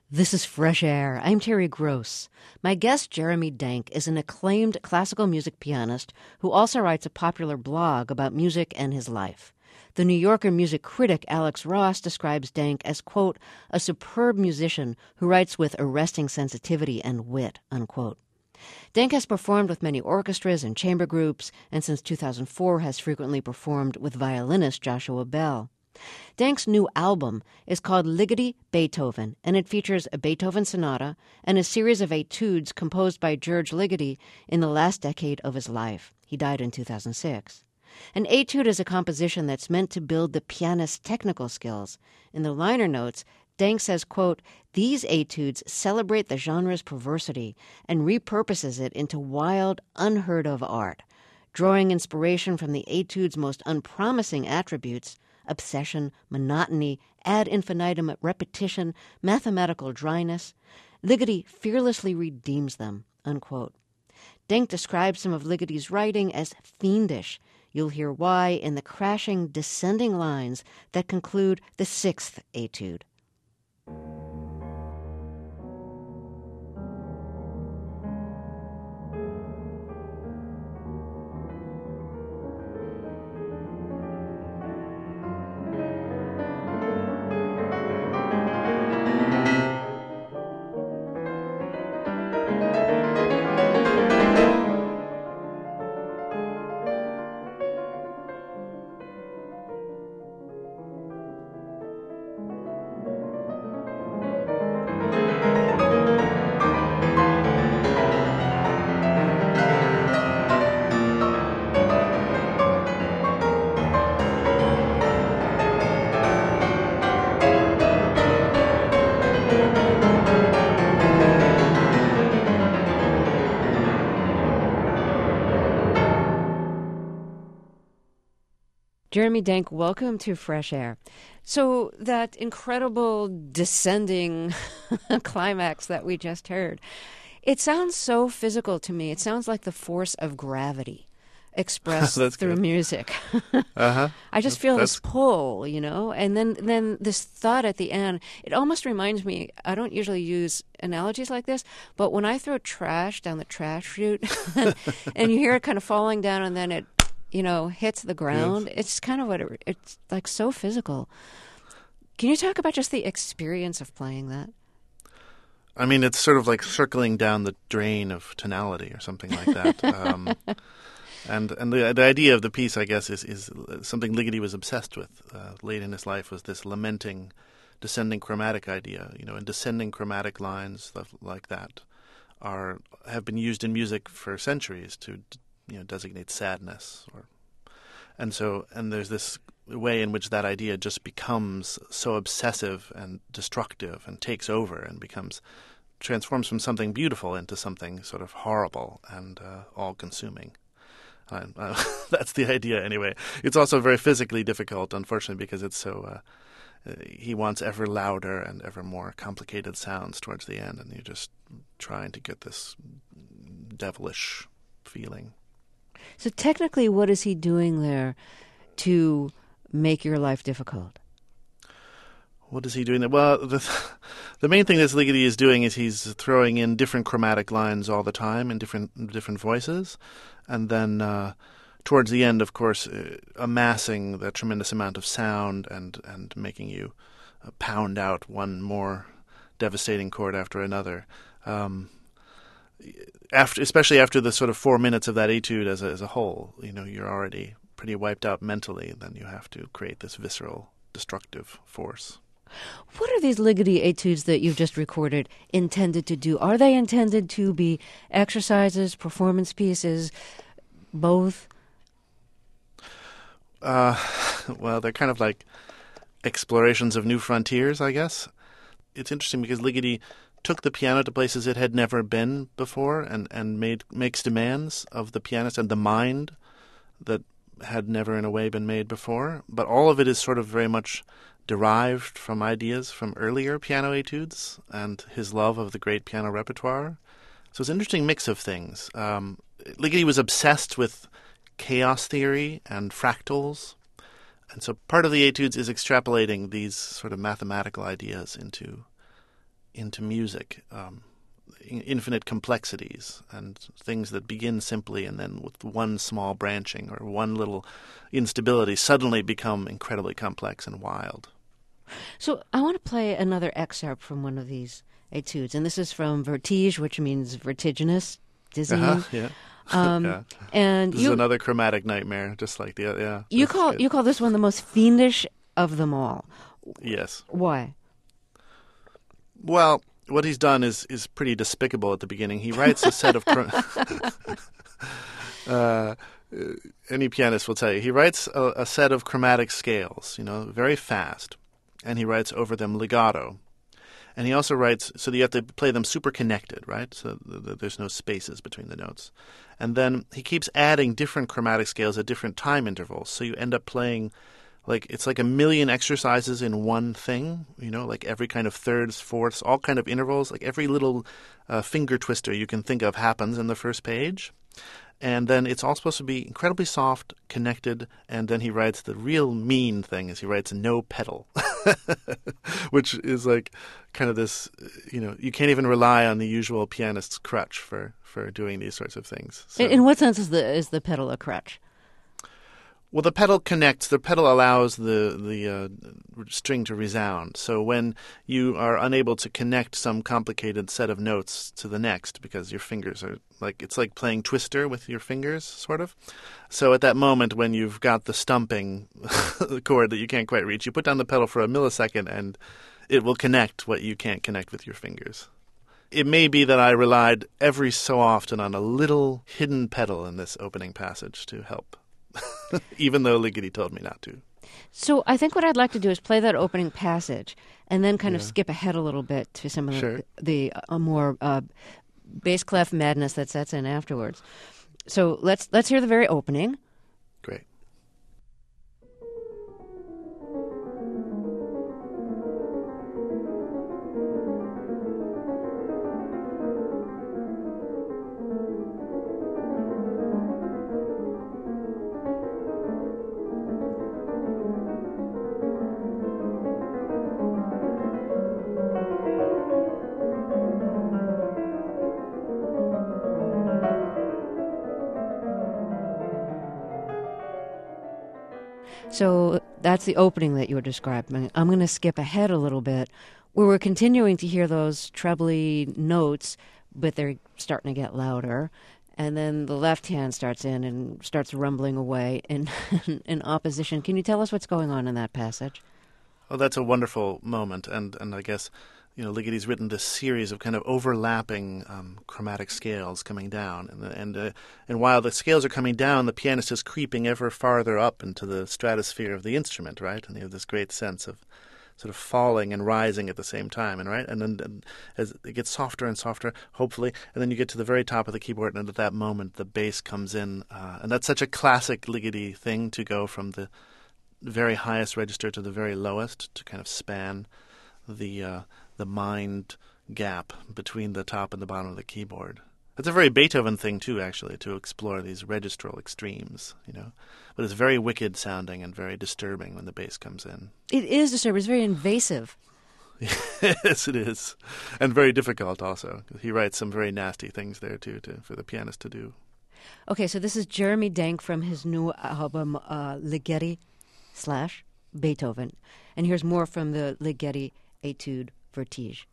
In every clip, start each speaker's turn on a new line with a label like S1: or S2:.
S1: This is Fresh Air. I'm Terry Gross. My guest, Jeremy Denk, is an acclaimed classical music pianist who also writes a popular blog about music and his life. The New Yorker music critic Alex Ross describes Denk as, quote, a superb musician who writes with arresting sensitivity and wit, unquote. Denk has performed with many orchestras and chamber groups, and since 2004 has frequently performed with violinist Joshua Bell. Denk's new album is called Ligeti Beethoven, and it features a Beethoven sonata and a series of etudes composed by George Ligeti in the last decade of his life. He died in 2006. An etude is a composition that's meant to build the pianist's technical skills. In the liner notes, Denk says, quote, these etudes celebrate the genre's perversity and repurposes it into wild, unheard-of art, drawing inspiration from the etude's most unpromising attributes, obsession, monotony, ad infinitum repetition, mathematical dryness. Ligeti fearlessly redeems them, unquote. Denk describes some of Ligeti's writing as fiendish. You'll hear why in the crashing, descending lines that conclude the sixth etude. Jeremy Denk, welcome to Fresh Air. So that incredible descending climax that we just heard, it sounds so physical to me. It sounds like the force of gravity expressed through music. I just feel this pull, you know, and then this thought at the end. It almost reminds me, I don't usually use analogies like this, but when I throw trash down the trash chute and you hear it kind of falling down and then it, you know, hits the ground. Yes. It's kind of it's like so physical. Can you talk about just the experience of playing that?
S2: I mean, it's sort of like circling down the drain of tonality or something like that. And the idea of the piece, I guess, is something Ligeti was obsessed with late in his life, was this lamenting, descending chromatic idea. You know, and descending chromatic lines, stuff like that, have been used in music for centuries to designate sadness, and there's this way in which that idea just becomes so obsessive and destructive and takes over and transforms from something beautiful into something sort of horrible and all-consuming. That's the idea, anyway. It's also very physically difficult, unfortunately, because it's so. He wants ever louder and ever more complicated sounds towards the end, and you're just trying to get this devilish feeling.
S1: So technically, what is he doing there to make your life difficult?
S2: What is he doing there? Well, the main thing that Ligeti is doing is he's throwing in different chromatic lines all the time in different voices, and then towards the end, of course, amassing the tremendous amount of sound and making you pound out one more devastating chord after another. Especially after the sort of 4 minutes of that etude as a whole, you know, you're already pretty wiped out mentally. Then you have to create this visceral, destructive force.
S1: What are these Ligeti etudes that you've just recorded intended to do? Are they intended to be exercises, performance pieces, both?
S2: Well, they're kind of like explorations of new frontiers, I guess. It's interesting because Ligeti took the piano to places it had never been before and makes demands of the pianist and the mind that had never in a way been made before. But all of it is sort of very much derived from ideas from earlier piano etudes and his love of the great piano repertoire. So it's an interesting mix of things. Ligeti was obsessed with chaos theory and fractals. And so part of the etudes is extrapolating these sort of mathematical ideas into into music, infinite complexities and things that begin simply and then with one small branching or one little instability suddenly become incredibly complex and wild.
S1: So I want to play another excerpt from one of these etudes, and this is from Vertige, which means vertiginous, dizzying.
S2: Yeah. Yeah.
S1: And
S2: This is another chromatic nightmare, just like the other. Yeah.
S1: You call this one the most fiendish of them all.
S2: Yes.
S1: Why?
S2: Well, what he's done is pretty despicable at the beginning. He writes a set of any pianist will tell you, he writes a set of chromatic scales, very fast, and he writes over them legato. And he also writes, so you have to play them super connected, right? So there's no spaces between the notes. And then he keeps adding different chromatic scales at different time intervals. So you end up playing, it's like a million exercises in one thing, like every kind of thirds, fourths, all kind of intervals, like every little finger twister you can think of happens in the first page. And then it's all supposed to be incredibly soft, connected, and then he writes the real mean thing is he writes no pedal, which is like kind of this, you can't even rely on the usual pianist's crutch for doing these sorts of things. So,
S1: in what sense is the pedal a crutch?
S2: Well, the pedal connects. The pedal allows the string to resound. So when you are unable to connect some complicated set of notes to the next because your fingers are it's like playing Twister with your fingers, sort of. So at that moment when you've got the stumping chord that you can't quite reach, you put down the pedal for a millisecond and it will connect what you can't connect with your fingers. It may be that I relied every so often on a little hidden pedal in this opening passage to help. Even though Ligeti told me not to.
S1: So I think what I'd like to do is play that opening passage and then kind of skip ahead a little bit to some of the more bass clef madness that sets in afterwards. So let's hear the very opening.
S2: Great.
S1: So that's the opening that you were describing. I'm going to skip ahead a little bit where we're continuing to hear those trebly notes, but they're starting to get louder. And then the left hand starts in and starts rumbling away in opposition. Can you tell us what's going on in that passage?
S2: Oh, that's a wonderful moment. And I guess, Ligeti's written this series of kind of overlapping chromatic scales coming down. And while the scales are coming down, the pianist is creeping ever farther up into the stratosphere of the instrument, right? And you have this great sense of sort of falling and rising at the same time, and then as it gets softer and softer, hopefully, and then you get to the very top of the keyboard, and at that moment the bass comes in, and that's such a classic Ligeti thing to go from the very highest register to the very lowest, to kind of span the mind gap between the top and the bottom of the keyboard. It's a very Beethoven thing too, actually, to explore these registral extremes, But it's very wicked sounding and very disturbing when the bass comes in.
S1: It is disturbing. It's very invasive.
S2: Yes, it is. And very difficult also. He writes some very nasty things there too for the pianist to do.
S1: Okay, so this is Jeremy Denk from his new album Ligeti / Beethoven. And here's more from the Ligeti Etude Vertige.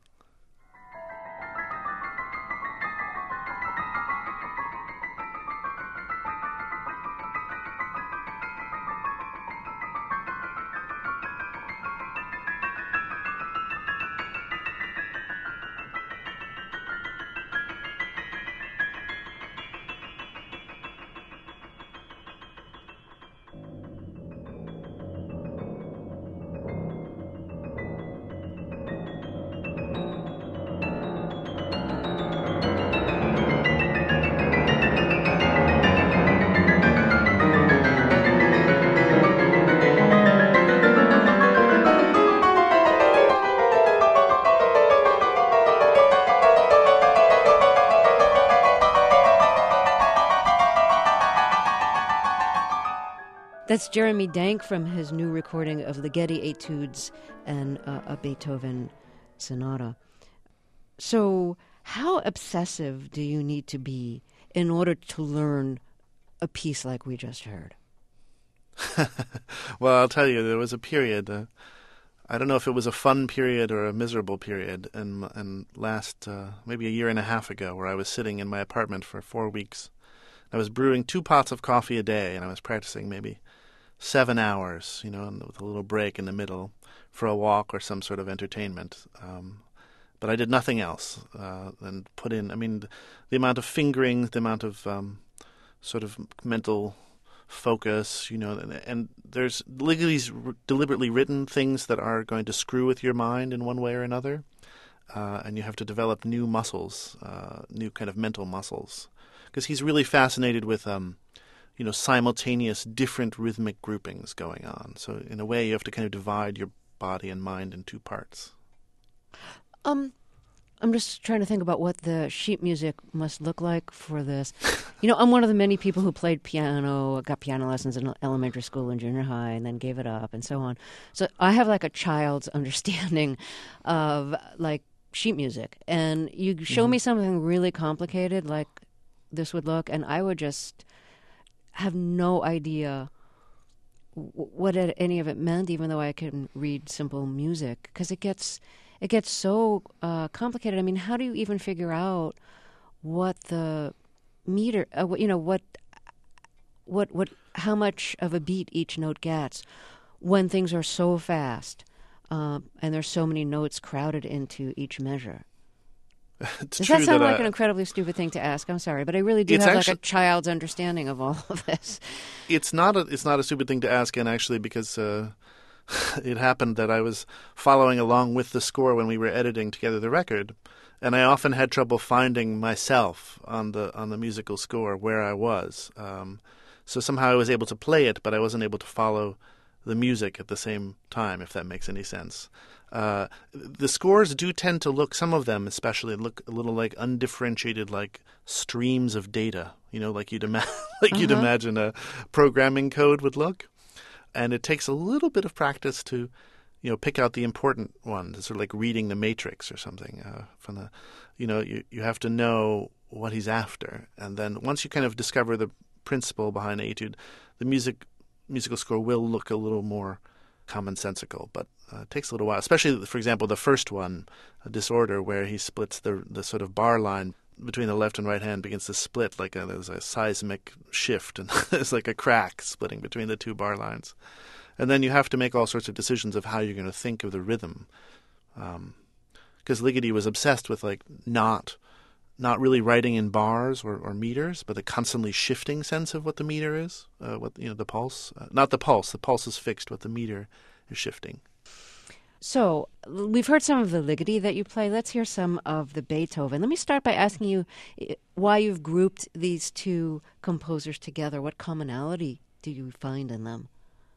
S1: That's Jeremy Denk from his new recording of Ligeti Etudes and a Beethoven sonata. So how obsessive do you need to be in order to learn a piece like we just heard?
S2: Well, I'll tell you, there was a period. I don't know if it was a fun period or a miserable period, and last maybe a year and a half ago, where I was sitting in my apartment for 4 weeks. I was brewing 2 pots of coffee a day, and I was practicing maybe 7 hours, and with a little break in the middle for a walk or some sort of entertainment. But I did nothing else and put in. I mean, the amount of fingering, the amount of sort of mental focus, and there's Ligody's deliberately written things that are going to screw with your mind in one way or another, and you have to develop new muscles, new kind of mental muscles, because he's really fascinated with simultaneous different rhythmic groupings going on. So in a way, you have to kind of divide your body and mind in 2 parts.
S1: I'm just trying to think about what the sheet music must look like for this. I'm one of the many people who played piano, got piano lessons in elementary school and junior high, and then gave it up and so on. So I have like a child's understanding of like sheet music. And you show me something really complicated like this would look, and I would just have no idea what any of it meant, even though I can read simple music, because it gets so complicated. I mean, how do you even figure out what the meter, how much of a beat each note gets when things are so fast and there's so many notes crowded into each measure? Does that sound like an incredibly stupid thing to ask? I'm sorry, but I really do have like a child's understanding of all of this.
S2: It's not a stupid thing to ask, and actually, because it happened that I was following along with the score when we were editing together the record, and I often had trouble finding myself on the musical score where I was. So somehow I was able to play it, but I wasn't able to follow the music at the same time, if that makes any sense. The scores do tend to look, some of them especially, look a little like undifferentiated, like streams of data, like you'd imagine a programming code would look. And it takes a little bit of practice to, pick out the important ones. It's sort of like reading the Matrix or something. From the, you have to know what he's after, and then once you kind of discover the principle behind the etude, the musical score will look a little more commonsensical. But it takes a little while, especially, for example, the first one, Disorder, where he splits the sort of bar line between the left and right hand begins to split like there's a seismic shift, and there's like a crack splitting between the 2 bar lines. And then you have to make all sorts of decisions of how you're going to think of the rhythm. Because Ligeti was obsessed with like not really writing in bars or meters, but a constantly shifting sense of what the meter is, the pulse. Not the pulse. The pulse is fixed, but the meter is shifting.
S1: So we've heard some of the Ligeti that you play. Let's hear some of the Beethoven. Let me start by asking you why you've grouped these 2 composers together. What commonality do you find in them?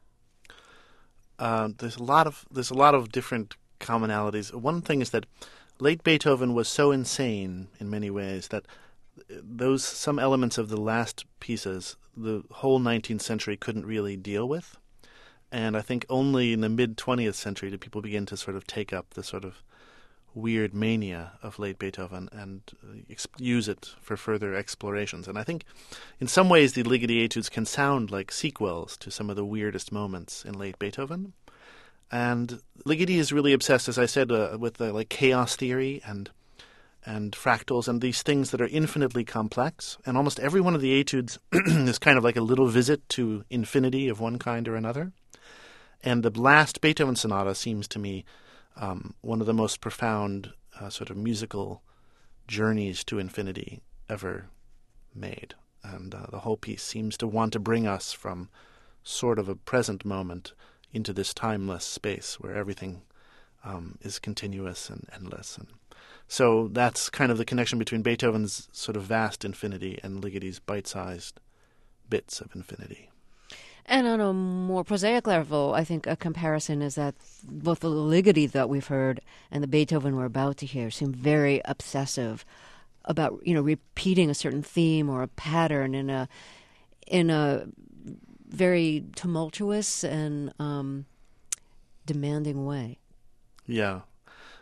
S2: There's a lot of different commonalities. One thing is that late Beethoven was so insane in many ways that some elements of the last pieces the whole 19th century couldn't really deal with. And I think only in the mid-20th century did people begin to sort of take up the sort of weird mania of late Beethoven and use it for further explorations. And I think in some ways the Ligeti etudes can sound like sequels to some of the weirdest moments in late Beethoven. And Ligeti is really obsessed, as I said, with like chaos theory and fractals and these things that are infinitely complex. And almost every one of the etudes is kind of like a little visit to infinity of one kind or another. And the last Beethoven sonata seems to me one of the most profound sort of musical journeys to infinity ever made. And the whole piece seems to want to bring us from sort of a present moment into this timeless space where everything is continuous and endless. And so that's kind of the connection between Beethoven's sort of vast infinity and Ligeti's bite-sized bits of infinity.
S1: And on a more prosaic level, I think a comparison is that both the Ligeti that we've heard and the Beethoven we're about to hear seem very obsessive about, repeating a certain theme or a pattern in a very tumultuous and demanding way.
S2: Yeah.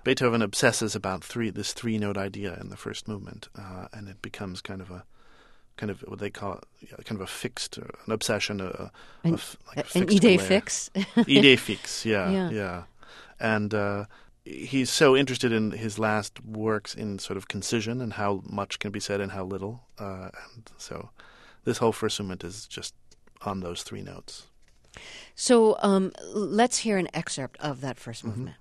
S2: Beethoven obsesses about this three-note idea in the first movement, and it becomes kind of what they call kind of a fixed, an obsession, like a fixed
S1: an idée fixe.
S2: Idée fixe, yeah,
S1: Yeah.
S2: And he's so interested in his last works in sort of concision and how much can be said and how little. And so this whole first movement is just on those three notes.
S1: So let's hear an excerpt of that first movement.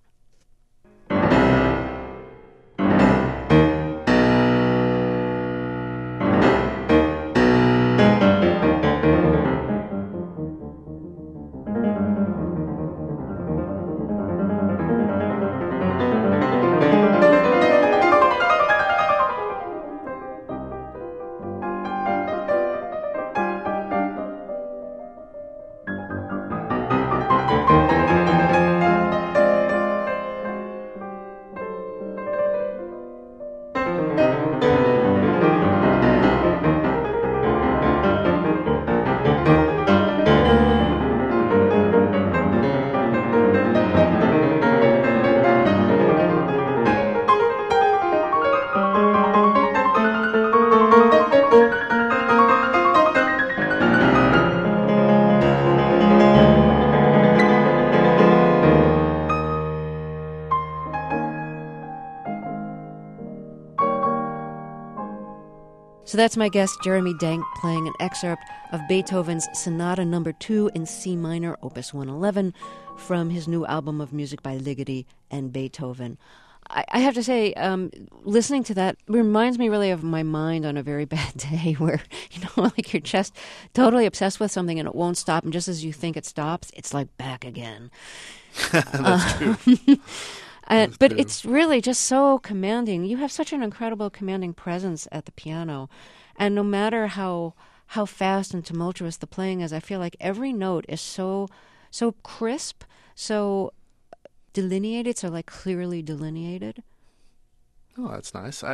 S1: So that's my guest, Jeremy Denk, playing an excerpt of Beethoven's Sonata No. 2 in C minor, Opus 111, from his new album of music by Ligeti and Beethoven. I have to say, listening to that reminds me really of my mind on a very bad day where, like you're just totally obsessed with something and it won't stop, and just as you think it stops, it's like back again.
S2: That's true.
S1: But it's really just so commanding. You have such an incredible commanding presence at the piano. And no matter how fast and tumultuous the playing is, I feel like every note is so crisp, so delineated, so like clearly delineated.
S2: Oh, that's nice.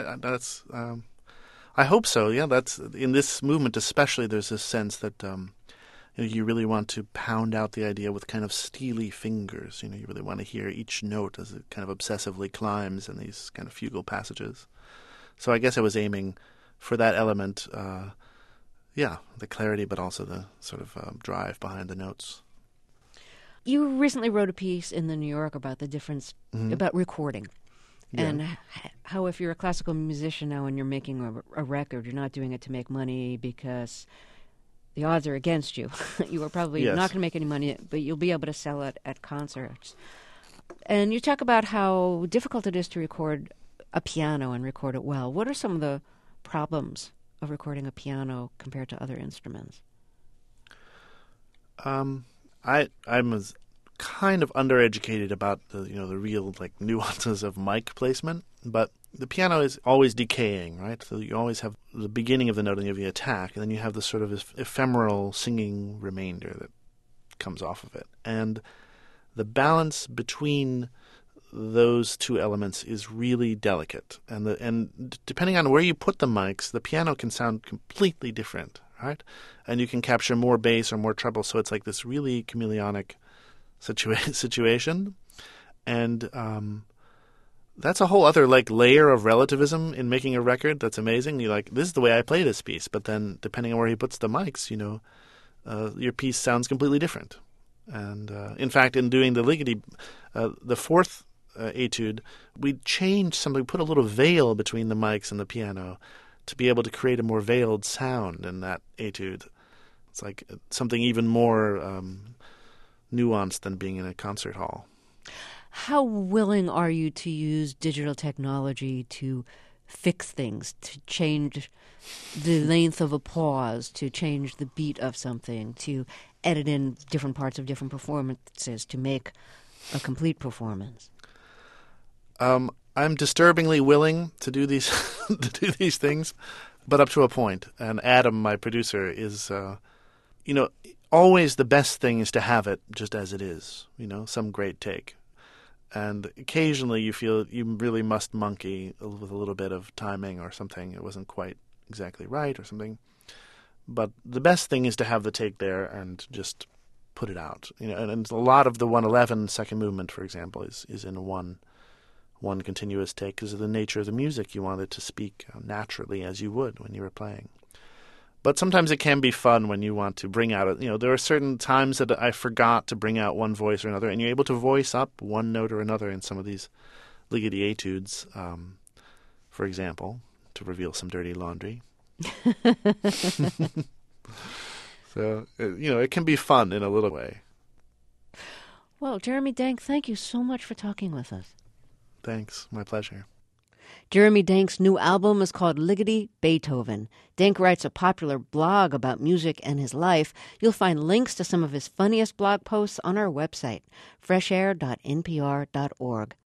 S2: I hope so. Yeah, that's in this movement especially. There's this sense that you really want to pound out the idea with kind of steely fingers. You really want to hear each note as it kind of obsessively climbs in these kind of fugal passages. So I guess I was aiming for that element, the clarity, but also the sort of drive behind the notes.
S1: You recently wrote a piece in the New Yorker about the difference about recording.
S2: Yeah.
S1: And how if you're a classical musician now and you're making a record, you're not doing it to make money because the odds are against you. You are probably not going to make any money, but you'll be able to sell it at concerts. And you talk about how difficult it is to record a piano and record it well. What are some of the problems of recording a piano compared to other instruments?
S2: I'm kind of undereducated about the real nuances of mic placement, but the piano is always decaying, right? So you always have the beginning of the note and you have the attack, and then you have the sort of ephemeral singing remainder that comes off of it. And the balance between those two elements is really delicate. And depending on where you put the mics, the piano can sound completely different, right? And you can capture more bass or more treble, so it's like this really chameleonic situation. And that's a whole other layer of relativism in making a record. That's amazing. You're like, this is the way I play this piece, but then depending on where he puts the mics, your piece sounds completely different. And in fact, in doing the Ligeti, the fourth etude, we changed something. We put a little veil between the mics and the piano to be able to create a more veiled sound in that etude. It's like something even more nuanced than being in a concert hall.
S1: How willing are you to use digital technology to fix things, to change the length of a pause, to change the beat of something, to edit in different parts of different performances to make a complete performance?
S2: I'm disturbingly willing to do these things, but up to a point. And Adam, my producer, is always the best thing is to have it just as it is, some great take. And occasionally you feel you really must monkey with a little bit of timing or something. It wasn't quite exactly right or something. But the best thing is to have the take there and just put it out. And a lot of the 111 second movement, for example, is in one one continuous take because of the nature of the music. You want it to speak naturally as you would when you were playing. But sometimes it can be fun when you want to bring out there are certain times that I forgot to bring out one voice or another, and you're able to voice up one note or another in some of these Ligeti etudes, for example, to reveal some dirty laundry. So, it can be fun in a little way.
S1: Well, Jeremy Denk, thank you so much for talking with us.
S2: Thanks. My pleasure.
S1: Jeremy Denk's new album is called Ligeti Beethoven. Denk writes a popular blog about music and his life. You'll find links to some of his funniest blog posts on our website, freshair.npr.org.